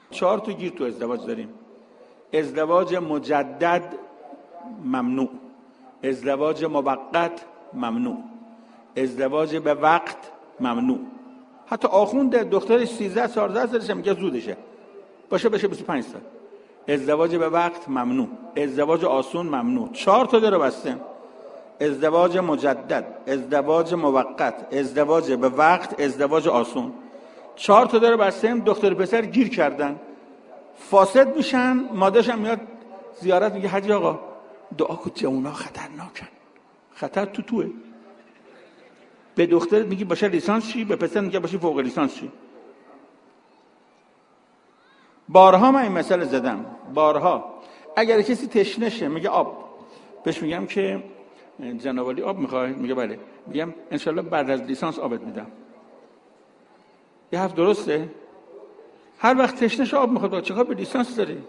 4 تا گیر تو ازدواج داریم. ازدواج مجدد ممنوع، ازدواج موقت ممنوع، ازدواج به وقت ممنوع. حتی آخوند دخترش 13 14 سالشه میگه زودشه، باشه بشه 25 سال. ازدواج به وقت ممنوع، ازدواج آسون ممنوع. 4 تا داره بسته: ازدواج مجدد، ازدواج موقت، ازدواج به وقت، ازدواج آسون. 4 تا داره بسته. دختر پسر گیر کردن، فاسد میشن. مادرش هم میاد زیارت میگه حاجی آقا دعا کن جوونا خطرناکن. خطر توه. به دختر میگی باشه لیسانس چی، به پسر میگه باشه فوق لیسانس چی. بارها من این مسئله زدم، بارها. اگر کسی تشنه شه میگه آب، بهش میگم که جناب علی آب میخوای؟ میگه بله. میگم انشالله بعد از لیسانس آبت میدم. یه حرف درسته؟ هر وقت تشنه شه آب میخواد، چه کار به لیسانس داری؟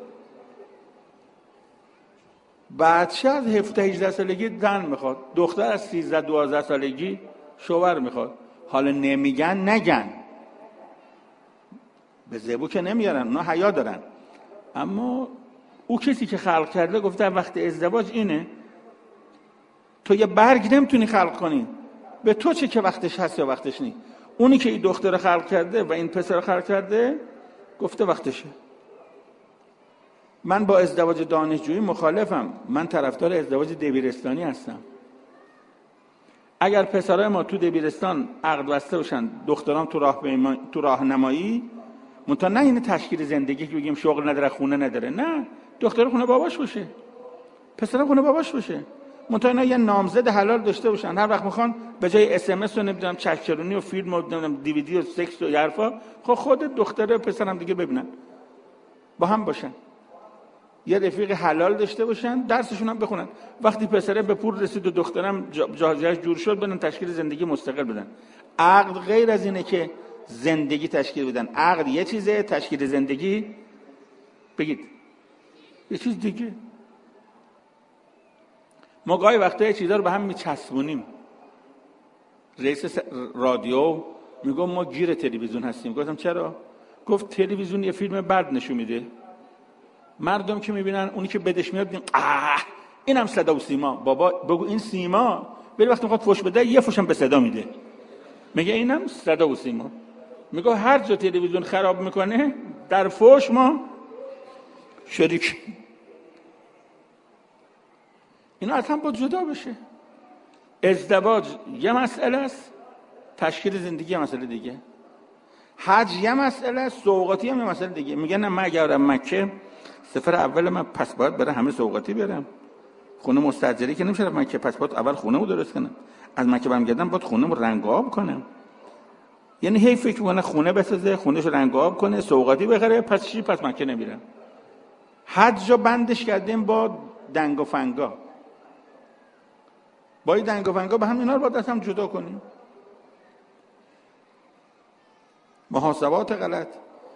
بچه از 17 18 سالگی زن میخواد، دختر از 13 12 سالگی شوهر میخواد. حالا نمیگن نگن، به زبو که نمیارن، اونا حیا دارن. اما او کسی که خلق کرده گفته وقت ازدواج اینه. تو یه برگ نمیتونی خلق کنی، به تو چه که وقتش هست یا وقتش نیست. اونی که این دختر خلق کرده و این پسر خلق کرده گفته وقتشه. من با ازدواج دانشجویی مخالفم. من طرفدار ازدواج دبیرستانی هستم. اگر پسرای ما تو دبیرستان عقد بسته باشن، دختران تو راهنمایی، منتها نه این تشکیل زندگی که بگیم شغل نداره خونه نداره، نه، دختر خونه باباش باشه، پسر خونه باباش باشه. منتها اینا یه نامزد حلال داشته باشن، هر وقت میخوان به جای اس ام اس و نمیدونم چکچرونی و فیلم و نمیدونم دیویدی و سکس و حرفا، خود دختر و پسر هم دیگه ببینن، با هم باشن، یه رفیق حلال داشته باشن، درسشون هم بخونن. وقتی پسره به پول رسید و دخترم جاهزیه‌اش جور شد، بدن تشکیل زندگی مستقل بدن. عقد غیر از اینه که زندگی تشکیل بدن. عقد یه چیزه، تشکیل زندگی بگید یه چیز دیگه. ما گاهی وقتا یه چیزا رو به هم میچسبونیم. رئیس رادیو میگه ما گیر تلویزیون هستیم. گفتم چرا؟ گفت تلویزیون یه فیلم بد نشون میده، مردم که میبینن اونی که بدش میاد میگن اینم صدا و سیما. بابا بگو این سیما، ولی وقتی میخواد فوش بده یه فوشم به صدا میده، میگه اینم صدا و سیما. میگه هر جا تلویزیون خراب میکنه در فوش ما شریک. اینا اصلا باید جدا بشه. ازدواج یه مسئله است، تشکیل زندگی یه مسئله دیگه، حج یه مسئله است، سوغاتی هم یه مسئله دیگه. میگن نه من اگر برم مکه سفر اول من پس باید برای همه سوغاتی بیارم، خونه مستاجری که نمیشه مکه، پس باید اول خونه رو درست کنم، از مکه برمیگردم باید خونه رو رنگ آب کنم. یعنی هی فکر میکنه خونه بسازه، خونه‌ش رو رنگ آب کنه، سوغاتی بخره، پس چی؟ پس مکه نمیرم. حج رو بندش کردیم با دنگ و فنگا. با این دنگ و فنگا به هم اینا رو باید از هم جدا کنیم. محاسبات غلط،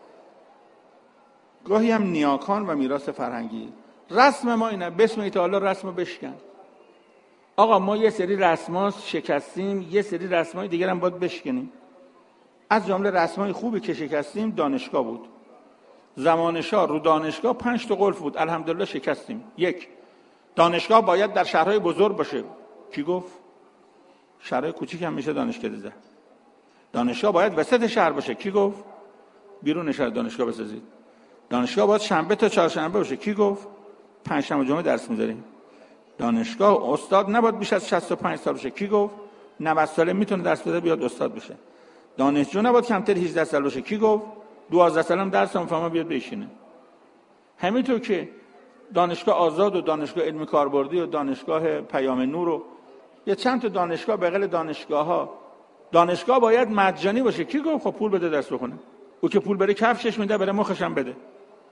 گاهی هم نیاکان و میراث فرهنگی. رسم ما اینه، بسم تعالی رسم رو بشکن. آقا ما یه سری رسم‌ها شکستیم، یه سری رسم‌های دیگر هم باید بشکنیم. از جمله رسم‌های خوبی که شکستیم دانشگاه بود. زمان شاه رو دانشگاه 5 تا قلف بود، الحمدلله شکستیم. 1. دانشگاه باید در شهرهای بزرگ باشه. کی گفت؟ شهرهای کوچیک هم میشه دانشکده زد. دانشگاه باید وسط شهر باشه. کی گفت؟ بیرون شهر دانشگاه بسازید. دانشگاه باید شنبه تا چهارشنبه باشه. کی گفت؟ پنجشنبه جمعه درس میذاریم. دانشگاه استاد نباید بیش از 65 سال باشه. کی گفت؟ 90 ساله میتونه درس بده بیاد استاد بشه. دانشجو نباید کمتر 18 سال باشه. کی گفت؟ 12 سالم درس مفهوم بیاد بشینه. همینطور که دانشگاه آزاد و دانشگاه علمی کاربردی و دانشگاه پیام نور و یه چند تا دانشگاه بغل دانشگاه‌ها، دانشگاه باید مجانی باشه. کی گفت؟ خب پول بده درس بخونه. او که پول بره کفشش میده، بره مخش هم بده.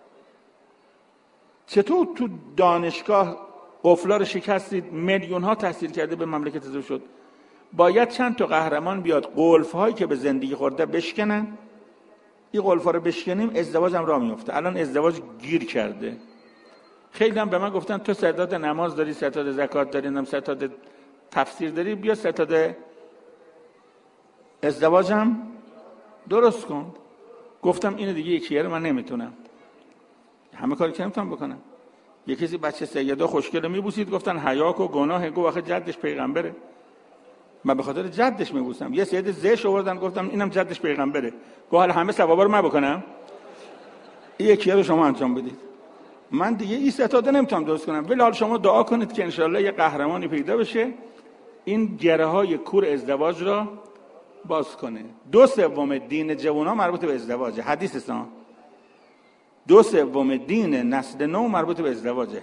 چطور تو دانشگاه قفلا رو شکستید، میلیون ها تحصیل کرده به مملکت اضافه شد؟ باید چند تا قهرمان بیاد قلف هایی که به زندگی خورده بشکنن. این قلف ها رو بشکنیم ازدواج هم راه میفته. الان ازدواج گیر کرده. خیلی هم به من گفتن تو ستاد نماز داری، ستاد زکات داری، نم ستاد تفسیر داری، بیا ستاد ازدواج هم درست کن. گفتم اینو دیگه یکیه رو من نمیتونم. همه کاری که نمیتونم بکنم. یه کسی بچه سیدا خوشگله میبوسید، گفتن حیا و گناه، گو آخه جدش پیغمبره. من به خاطر جدش میبوسم. یه سید زش آوردن، گفتم اینم جدش پیغمبره، گو حالا همه ثوابا رو من بکنم، یکی رو شما انجام بدید. من دیگه این ستاده نمیتونم درست کنم، ولی حالا شما دعا کنید که انشالله یه قهرمانی پیدا بشه این گره های کور ازدواج را باز کنه. 2/3 دین جوونا مربوط به ازدواجه، حدیث است. 2/3 دین نسل نو مربوط به ازدواجه.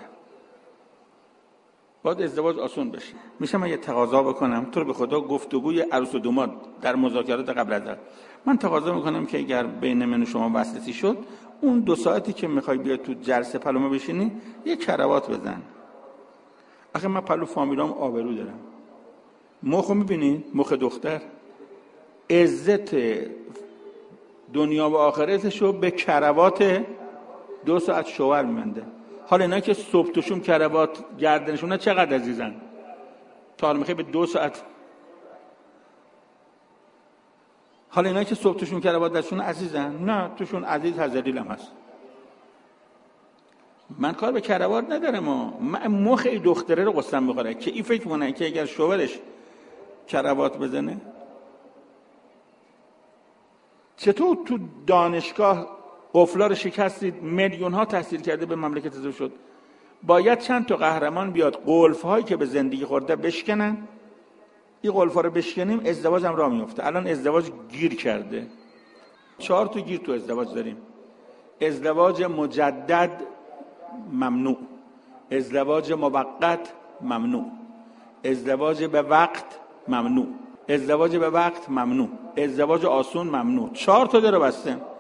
باید ازدواج آسون بشه. میشه من یه تقاضا بکنم؟ تو رو به خدا گفتگوی عروس و داماد در مذاکرات قبل از من تقاضا میکنم که اگر بین من و شما وصلتی شد، اون 2 ساعتی که میخوای بیاد تو جلسه پلومه بشینی یه کراوات بزن. آخه من پلو فامیلام آبرو دارم. مخو میبینی؟ مخ دختر عزت دنیا و آخرتشو به کراوات 2 ساعت شوهر میمنده. حالا اینا که صبح توشون کراوات گردنشونه چقدر عزیزن، تا حالا میخوای به 2 ساعت. حالا اینا که صبح توشون کراوات دستشون عزیزن، نه توشون عزیز هزلیل هم هست. من کار به کراوات ندارم. من مخ ای دختره رو قسم میخوره که این فکر کنه که اگر شوهرش کراوات بزنه. چطور تو دانشگاه قفلا رو شکستید، میلیون ها تحصیل کرده به مملکت اضافه شد؟ باید چند تا قهرمان بیاد قلف هایی که به زندگی خورده بشکنن. این قلف ها رو بشکنیم ازدواج هم راه میفته. الان ازدواج گیر کرده. 4 تا گیر تو ازدواج داریم. ازدواج مجدد ممنوع، ازدواج موقت ممنوع، ازدواج به وقت ممنوع، ازدواج به وقت ممنوع، ازدواج آسون ممنوع. 4 تا داره بسته.